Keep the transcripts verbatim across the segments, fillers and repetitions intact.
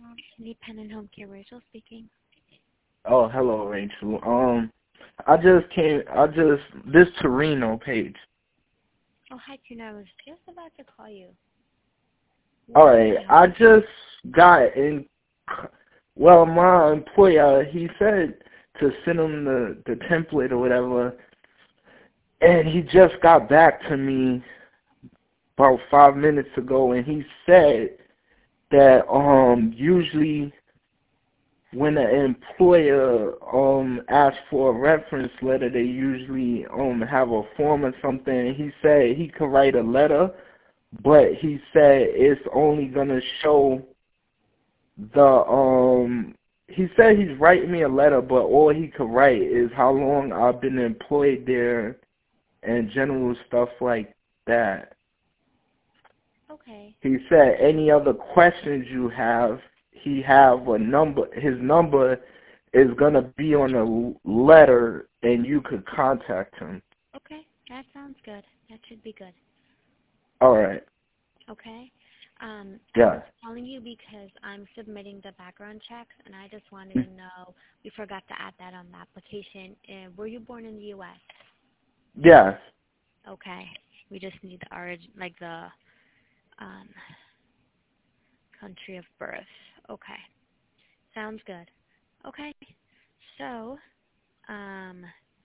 Independent Home Care, Rachel speaking. Oh, hello, Rachel. Um, I just came. I just this Torino page. Oh, hi, Tuna. I was just about to call you. All What can right, I help I you? just got in. Well, my employer, he said to send him the the template or whatever, and he just got back to me about five minutes ago, and he said that um usually when an employer um asks for a reference letter, they usually um have a form or something. He said he could write a letter, but he said it's only gonna show the um. He said he's writing me a letter, but all he could write is how long I've been employed there and general stuff like that. Okay. He said any other questions you have, he have a number. His number is gonna be on a letter, and you could contact him. Okay. That sounds good. That should be good. All right. Okay. Um, I was Yeah. calling you because I'm submitting the background checks, and I just wanted to know, we forgot to add that on the application. Uh, were you born in the U S? Yes. Okay. We just need the origin, like the um, country of birth. Okay. Sounds good. Okay. So, um,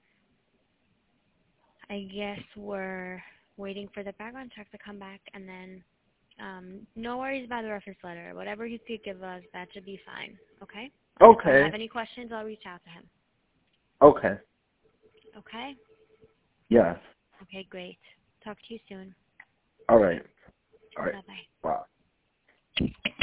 I guess we're waiting for the background check to come back, and then um, no worries about the reference letter. Whatever you could give us, that should be fine. Okay? If I Okay. have any questions, I'll reach out to him. Okay. Okay? Yes. Okay, great. Talk to you soon. All right. All right. Bye-bye. Wow.